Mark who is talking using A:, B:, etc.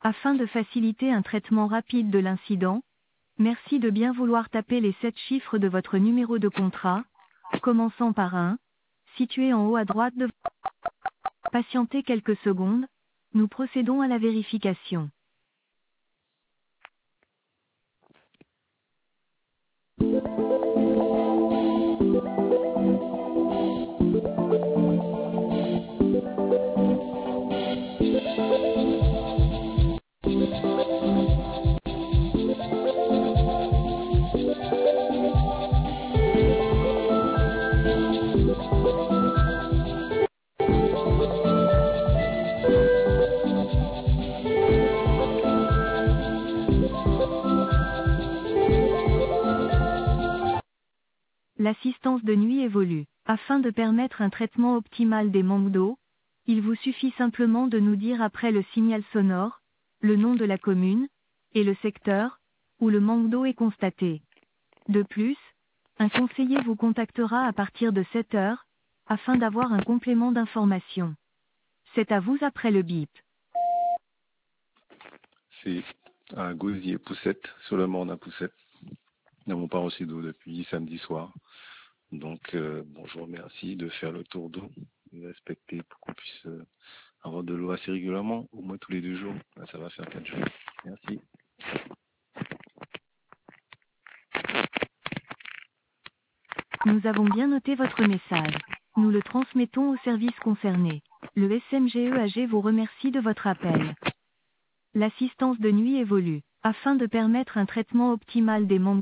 A: Afin de faciliter un traitement rapide de l'incident, merci de bien vouloir taper les 7 chiffres de votre numéro de contrat, commençant par 1, situé en haut à droite de... Patientez quelques secondes, nous procédons à la vérification. L'assistance de nuit évolue. Afin de permettre un traitement optimal des manques d'eau, il vous suffit simplement de nous dire après le signal sonore, le nom de la commune, et le secteur, où le manque d'eau est constaté. De plus, un conseiller vous contactera à partir de 7 heures, afin d'avoir un complément d'information. C'est à vous après le bip.
B: C'est un gosier poussette sur le mont d'un poussette. Nous n'avons pas reçu d'eau depuis samedi soir. Donc, bon, je vous remercie de faire le tour d'eau, de respecter pour qu'on puisse avoir de l'eau assez régulièrement, au moins tous les 2 jours. Là, ça va faire 4 jours. Merci.
A: Nous avons bien noté votre message. Nous le transmettons au service concerné. Le SMGEAG vous remercie de votre appel. L'assistance de nuit évolue. Afin de permettre un traitement optimal des manques